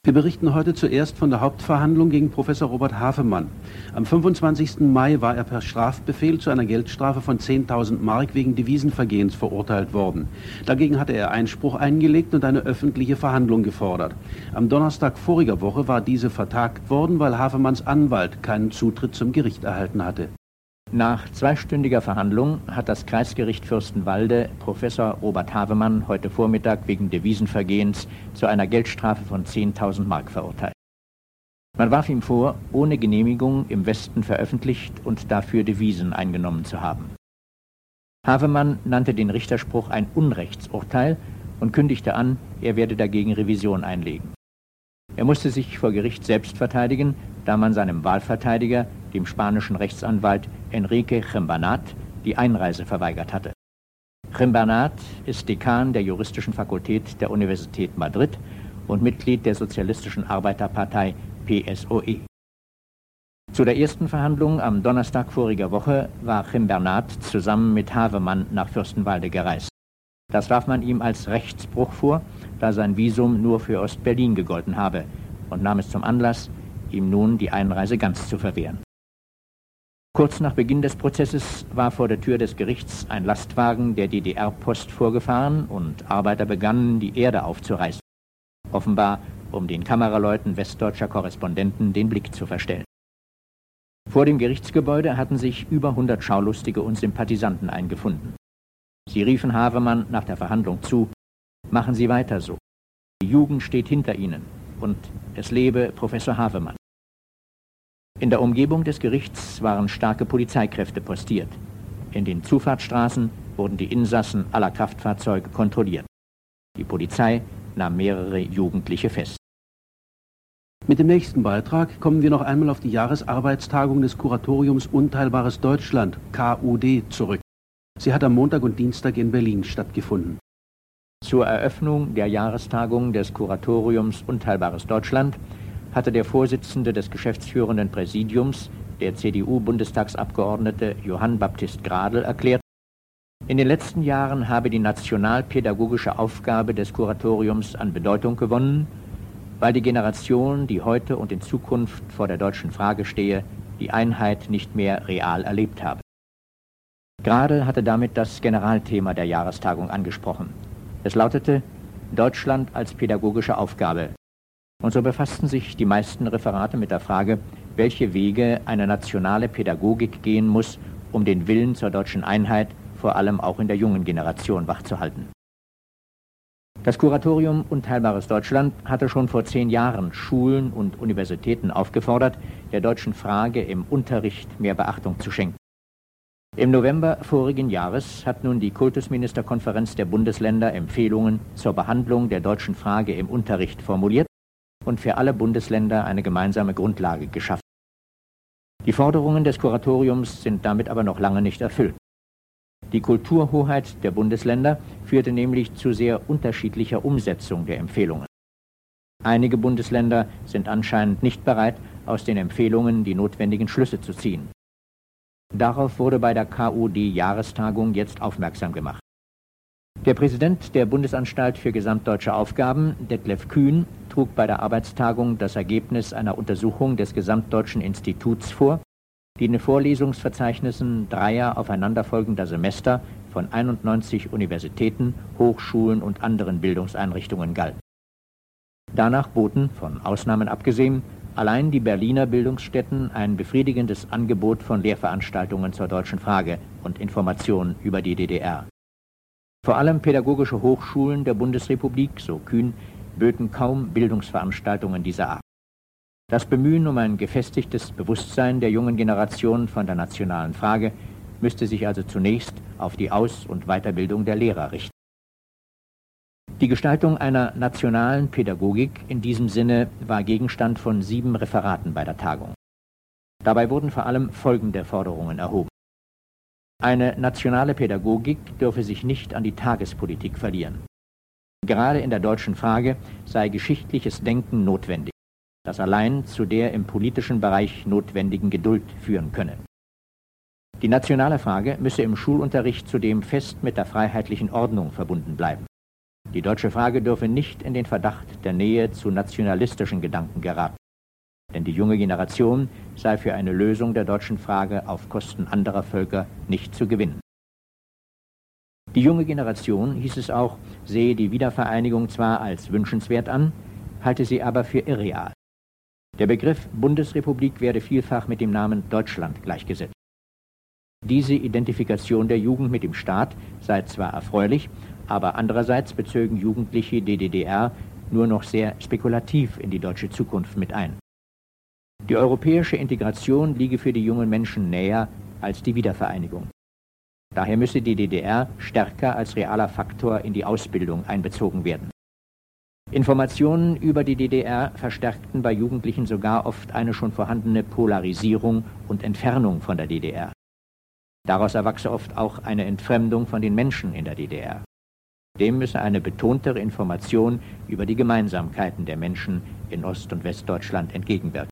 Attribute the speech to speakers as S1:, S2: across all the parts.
S1: Wir berichten heute zuerst von der Hauptverhandlung gegen Professor Robert Havemann. Am 25. Mai war er per Strafbefehl zu einer Geldstrafe von 10.000 Mark wegen Devisenvergehens verurteilt worden. Dagegen hatte er Einspruch eingelegt und eine öffentliche Verhandlung gefordert. Am Donnerstag voriger Woche war diese vertagt worden, weil Havemanns Anwalt keinen Zutritt zum Gericht erhalten hatte.
S2: Nach zweistündiger Verhandlung hat das Kreisgericht Fürstenwalde Professor Robert Havemann heute Vormittag wegen Devisenvergehens zu einer Geldstrafe von 10.000 Mark verurteilt. Man warf ihm vor, ohne Genehmigung im Westen veröffentlicht und dafür Devisen eingenommen zu haben. Havemann nannte den Richterspruch ein Unrechtsurteil und kündigte an, er werde dagegen Revision einlegen. Er musste sich vor Gericht selbst verteidigen, da man seinem Wahlverteidiger, dem spanischen Rechtsanwalt Enrique Gimbernat, die Einreise verweigert hatte. Gimbernat ist Dekan der Juristischen Fakultät der Universität Madrid und Mitglied der Sozialistischen Arbeiterpartei PSOE. Zu der ersten Verhandlung am Donnerstag voriger Woche war Gimbernat zusammen mit Havemann nach Fürstenwalde gereist. Das warf man ihm als Rechtsbruch vor, da sein Visum nur für Ostberlin gegolten habe, und nahm es zum Anlass, ihm nun die Einreise ganz zu verwehren. Kurz nach Beginn des Prozesses war vor der Tür des Gerichts ein Lastwagen der DDR-Post vorgefahren und Arbeiter begannen, die Erde aufzureißen, offenbar um den Kameraleuten westdeutscher Korrespondenten den Blick zu verstellen. Vor dem Gerichtsgebäude hatten sich über 100 Schaulustige und Sympathisanten eingefunden. Sie riefen Havemann nach der Verhandlung zu: Machen Sie weiter so. Die Jugend steht hinter Ihnen und es lebe Professor Havemann. In der Umgebung des Gerichts waren starke Polizeikräfte postiert. In den Zufahrtsstraßen wurden die Insassen aller Kraftfahrzeuge kontrolliert. Die Polizei nahm mehrere Jugendliche fest.
S1: Mit dem nächsten Beitrag kommen wir noch einmal auf die Jahresarbeitstagung des Kuratoriums Unteilbares Deutschland, KUD, zurück. Sie hat am Montag und Dienstag in Berlin stattgefunden.
S2: Zur Eröffnung der Jahrestagung des Kuratoriums Unteilbares Deutschland hatte der Vorsitzende des geschäftsführenden Präsidiums, der CDU-Bundestagsabgeordnete Johann Baptist Gradl, erklärt, in den letzten Jahren habe die nationalpädagogische Aufgabe des Kuratoriums an Bedeutung gewonnen, weil die Generation, die heute und in Zukunft vor der deutschen Frage stehe, die Einheit nicht mehr real erlebt habe. Gradl hatte damit das Generalthema der Jahrestagung angesprochen. Es lautete Deutschland als pädagogische Aufgabe. Und so befassten sich die meisten Referate mit der Frage, welche Wege eine nationale Pädagogik gehen muss, um den Willen zur deutschen Einheit vor allem auch in der jungen Generation wachzuhalten. Das Kuratorium Unteilbares Deutschland hatte schon vor 10 Jahren Schulen und Universitäten aufgefordert, der deutschen Frage im Unterricht mehr Beachtung zu schenken. Im November vorigen Jahres hat nun die Kultusministerkonferenz der Bundesländer Empfehlungen zur Behandlung der deutschen Frage im Unterricht formuliert und für alle Bundesländer eine gemeinsame Grundlage geschaffen. Die Forderungen des Kuratoriums sind damit aber noch lange nicht erfüllt. Die Kulturhoheit der Bundesländer führte nämlich zu sehr unterschiedlicher Umsetzung der Empfehlungen. Einige Bundesländer sind anscheinend nicht bereit, aus den Empfehlungen die notwendigen Schlüsse zu ziehen. Darauf wurde bei der KUD-Jahrestagung jetzt aufmerksam gemacht. Der Präsident der Bundesanstalt für gesamtdeutsche Aufgaben, Detlef Kühn, trug bei der Arbeitstagung das Ergebnis einer Untersuchung des Gesamtdeutschen Instituts vor, die in den Vorlesungsverzeichnissen dreier aufeinanderfolgender Semester von 91 Universitäten, Hochschulen und anderen Bildungseinrichtungen galt. Danach boten, von Ausnahmen abgesehen, allein die Berliner Bildungsstätten ein befriedigendes Angebot von Lehrveranstaltungen zur deutschen Frage und Informationen über die DDR. Vor allem pädagogische Hochschulen der Bundesrepublik, so Kühn, böten kaum Bildungsveranstaltungen dieser Art. Das Bemühen um ein gefestigtes Bewusstsein der jungen Generation von der nationalen Frage müsste sich also zunächst auf die Aus- und Weiterbildung der Lehrer richten. Die Gestaltung einer nationalen Pädagogik in diesem Sinne war Gegenstand von 7 Referaten bei der Tagung. Dabei wurden vor allem folgende Forderungen erhoben. Eine nationale Pädagogik dürfe sich nicht an die Tagespolitik verlieren. Gerade in der deutschen Frage sei geschichtliches Denken notwendig, das allein zu der im politischen Bereich notwendigen Geduld führen könne. Die nationale Frage müsse im Schulunterricht zudem fest mit der freiheitlichen Ordnung verbunden bleiben. Die deutsche Frage dürfe nicht in den Verdacht der Nähe zu nationalistischen Gedanken geraten, denn die junge Generation sei für eine Lösung der deutschen Frage auf Kosten anderer Völker nicht zu gewinnen. Die junge Generation, hieß es auch, sehe die Wiedervereinigung zwar als wünschenswert an, halte sie aber für irreal. Der Begriff Bundesrepublik werde vielfach mit dem Namen Deutschland gleichgesetzt. Diese Identifikation der Jugend mit dem Staat sei zwar erfreulich, aber andererseits bezögen Jugendliche die DDR nur noch sehr spekulativ in die deutsche Zukunft mit ein. Die europäische Integration liege für die jungen Menschen näher als die Wiedervereinigung. Daher müsse die DDR stärker als realer Faktor in die Ausbildung einbezogen werden. Informationen über die DDR verstärkten bei Jugendlichen sogar oft eine schon vorhandene Polarisierung und Entfernung von der DDR. Daraus erwachse oft auch eine Entfremdung von den Menschen in der DDR. Dem müsse eine betontere Information über die Gemeinsamkeiten der Menschen in Ost- und Westdeutschland entgegenwirken.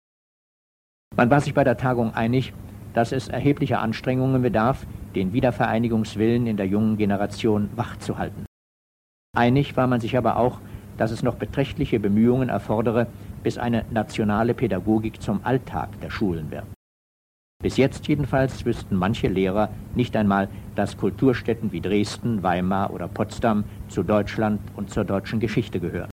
S2: Man war sich bei der Tagung einig, dass es erheblicher Anstrengungen bedarf, den Wiedervereinigungswillen in der jungen Generation wachzuhalten. Einig war man sich aber auch, dass es noch beträchtliche Bemühungen erfordere, bis eine nationale Pädagogik zum Alltag der Schulen wird. Bis jetzt jedenfalls wüssten manche Lehrer nicht einmal, dass Kulturstätten wie Dresden, Weimar oder Potsdam zu Deutschland und zur deutschen Geschichte gehören.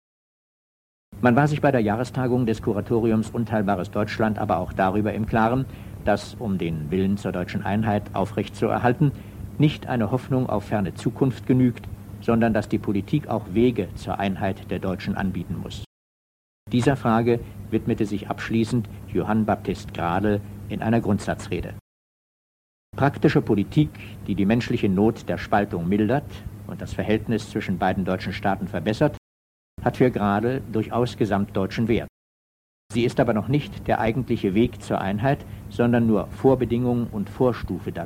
S2: Man war sich bei der Jahrestagung des Kuratoriums Unteilbares Deutschland aber auch darüber im Klaren, dass, um den Willen zur deutschen Einheit aufrechtzuerhalten, nicht eine Hoffnung auf ferne Zukunft genügt, sondern dass die Politik auch Wege zur Einheit der Deutschen anbieten muss. Dieser Frage widmete sich abschließend Johann Baptist Gradl in einer Grundsatzrede. Praktische Politik, die die menschliche Not der Spaltung mildert und das Verhältnis zwischen beiden deutschen Staaten verbessert, hat für Gradl durchaus gesamtdeutschen Wert. Sie ist aber noch nicht der eigentliche Weg zur Einheit, sondern nur Vorbedingung und Vorstufe dafür.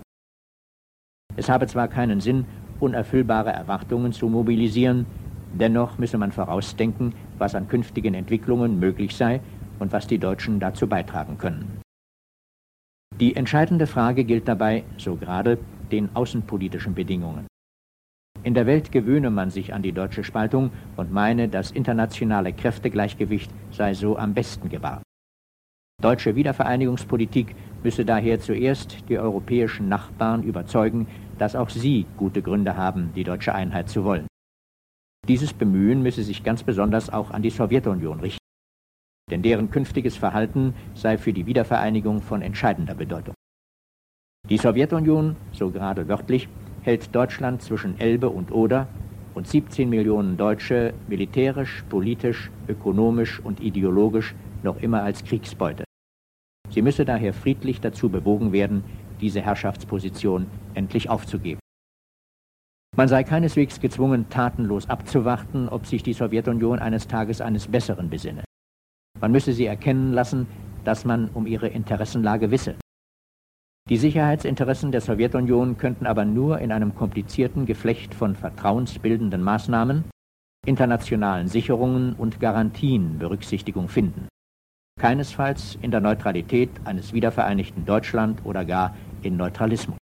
S2: Es habe zwar keinen Sinn, unerfüllbare Erwartungen zu mobilisieren, dennoch müsse man vorausdenken, was an künftigen Entwicklungen möglich sei und was die Deutschen dazu beitragen können. Die entscheidende Frage gilt dabei, so gerade, den außenpolitischen Bedingungen. In der Welt gewöhne man sich an die deutsche Spaltung und meine, das internationale Kräftegleichgewicht sei so am besten gewahrt. Deutsche Wiedervereinigungspolitik müsse daher zuerst die europäischen Nachbarn überzeugen, dass auch sie gute Gründe haben, die deutsche Einheit zu wollen. Dieses Bemühen müsse sich ganz besonders auch an die Sowjetunion richten, denn deren künftiges Verhalten sei für die Wiedervereinigung von entscheidender Bedeutung. Die Sowjetunion, so gerade wörtlich, hält Deutschland zwischen Elbe und Oder und 17 Millionen Deutsche militärisch, politisch, ökonomisch und ideologisch noch immer als Kriegsbeute. Sie müsse daher friedlich dazu bewogen werden, diese Herrschaftsposition endlich aufzugeben. Man sei keineswegs gezwungen, tatenlos abzuwarten, ob sich die Sowjetunion eines Tages eines Besseren besinne. Man müsse sie erkennen lassen, dass man um ihre Interessenlage wisse. Die Sicherheitsinteressen der Sowjetunion könnten aber nur in einem komplizierten Geflecht von vertrauensbildenden Maßnahmen, internationalen Sicherungen und Garantien Berücksichtigung finden. Keinesfalls in der Neutralität eines wiedervereinigten Deutschland oder gar in Neutralismus.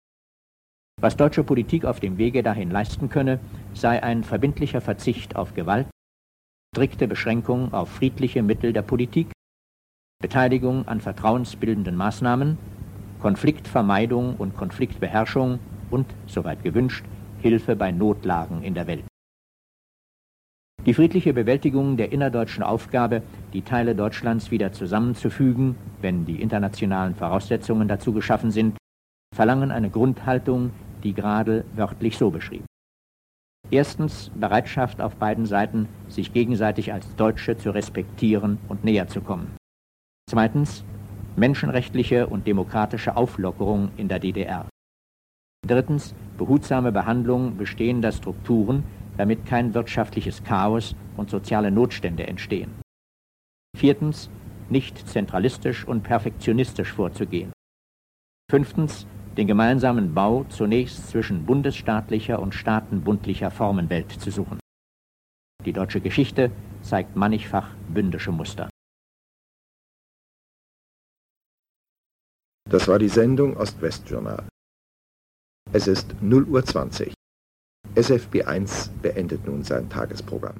S2: Was deutsche Politik auf dem Wege dahin leisten könne, sei ein verbindlicher Verzicht auf Gewalt, strikte Beschränkung auf friedliche Mittel der Politik, Beteiligung an vertrauensbildenden Maßnahmen, Konfliktvermeidung und Konfliktbeherrschung und, soweit gewünscht, Hilfe bei Notlagen in der Welt. Die friedliche Bewältigung der innerdeutschen Aufgabe, die Teile Deutschlands wieder zusammenzufügen, wenn die internationalen Voraussetzungen dazu geschaffen sind, verlangen eine Grundhaltung, die Gradl wörtlich so beschrieb. Erstens Bereitschaft auf beiden Seiten, sich gegenseitig als Deutsche zu respektieren und näher zu kommen. Zweitens menschenrechtliche und demokratische Auflockerung in der DDR. Drittens behutsame Behandlung bestehender Strukturen, damit kein wirtschaftliches Chaos und soziale Notstände entstehen. Viertens nicht zentralistisch und perfektionistisch vorzugehen. Fünftens den gemeinsamen Bau zunächst zwischen bundesstaatlicher und staatenbundlicher Formenwelt zu suchen. Die deutsche Geschichte zeigt mannigfach bündische Muster.
S3: Das war die Sendung Ost-West-Journal. Es ist 0:20 Uhr. SFB1 beendet nun sein Tagesprogramm.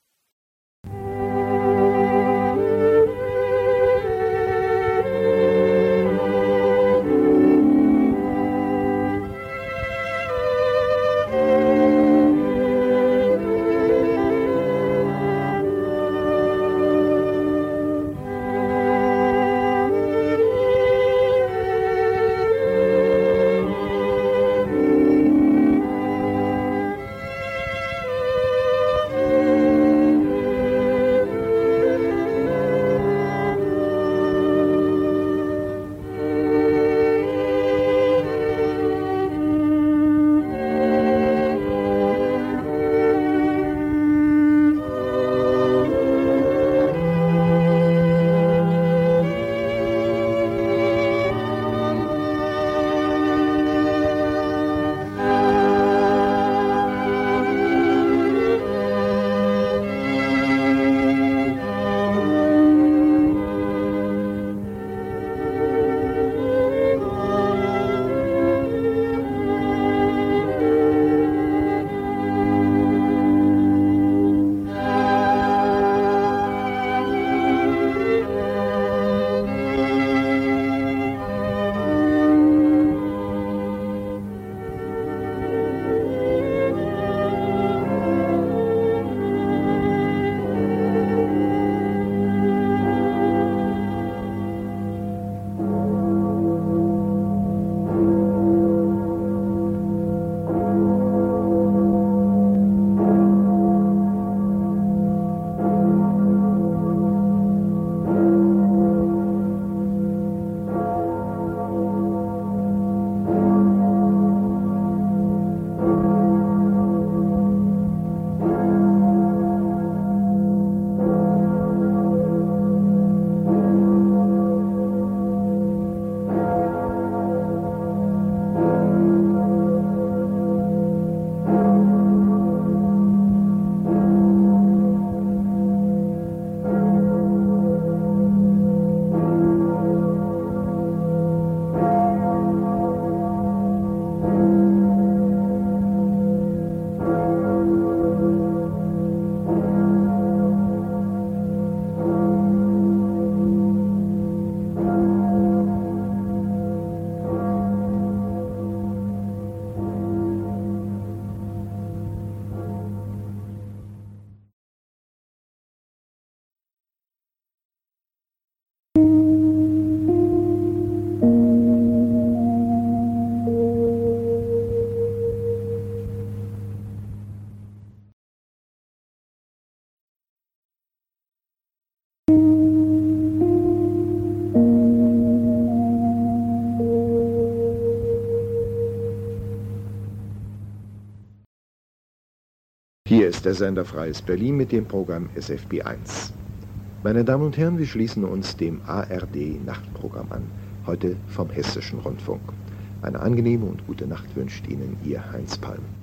S3: Hier ist der Sender Freies Berlin mit dem Programm SFB1. Meine Damen und Herren, wir schließen uns dem ARD-Nachtprogramm an, heute vom Hessischen Rundfunk. Eine angenehme und gute Nacht wünscht Ihnen Ihr Heinz Palm.